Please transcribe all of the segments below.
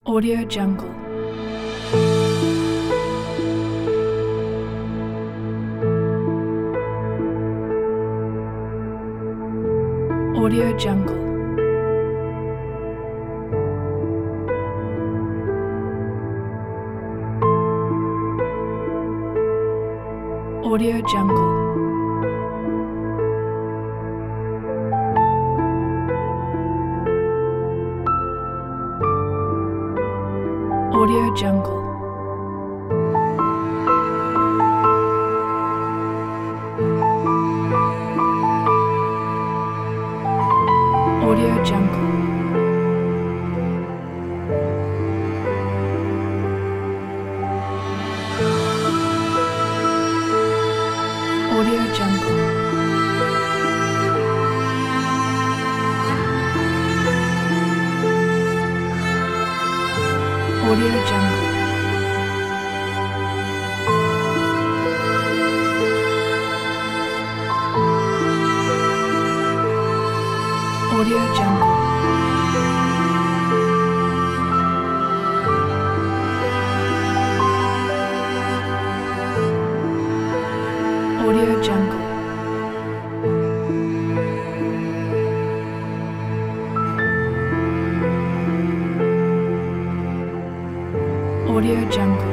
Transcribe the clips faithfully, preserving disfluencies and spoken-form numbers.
Audio Jungle. Audio Jungle. Audio Jungle. Audio Jungle. Audio Jungle. Audio Jungle. Audio Jungle. Audio Jungle. Audio Jungle. Audio Jungle.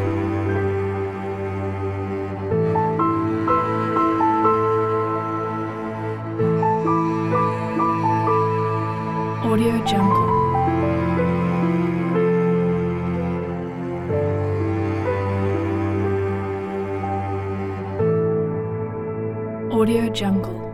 Audio Jungle. Audio Jungle.